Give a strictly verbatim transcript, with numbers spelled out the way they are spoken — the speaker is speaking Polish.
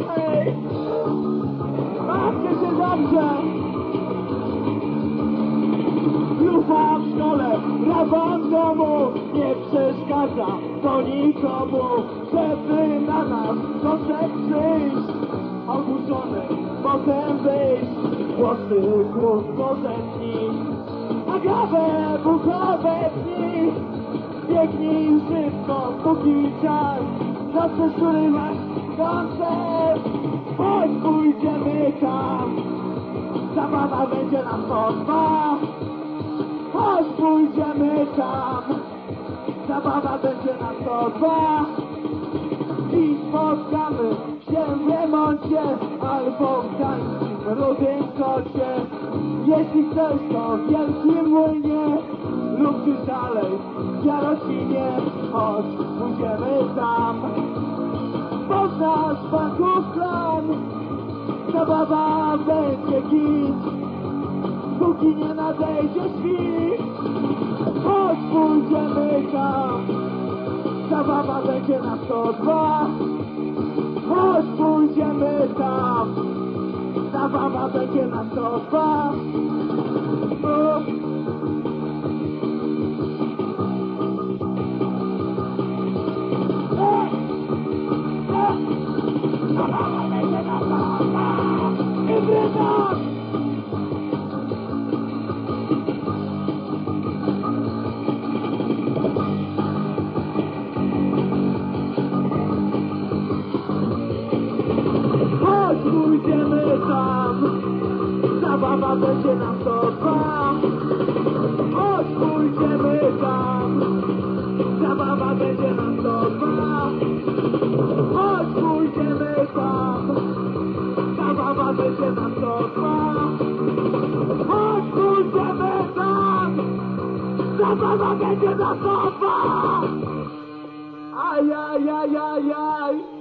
hej, hej! Bawcie się dobrze! Lufa w szkole, rawa w domu, nie przeszkadza to nikomu, żeby na nas koncert przyjść, ogłuszony, potem wyjść, włosy krótko zetnij, a gawę buchowe dni, biegnij szybko, póki czas, zawsze szurymać koncert, chodź pójdziemy tam, zabawa będzie nam podoba. Chodź pójdziemy tam, zabawa będzie na sto dwa i spotkamy się w remoncie albo w tańskim rudym kocie. Jeśli chcesz to w wielkim młynie lub ty dalej w Jarocinie, chodź pójdziemy tam. Poznasz banków klan, zabawa będzie git, póki nie nadejdzie świt. Chodź pójdziemy tam, zabawa będzie na sto dwa. Chodź pójdziemy tam, zabawa będzie na sto dwa. O. E, e, zabawa będzie na sto dwa. I wrydam! Pójdziemy tam, zabawa będzie na sto dwa. Chodź pójdziemy tam, zabawa będzie na sto dwa. Chodź pójdziemy tam, zabawa będzie na sto dwa. Chodź pójdziemy tam, zabawa będzie na sto dwa. Aj, aj, aj, aj, aj.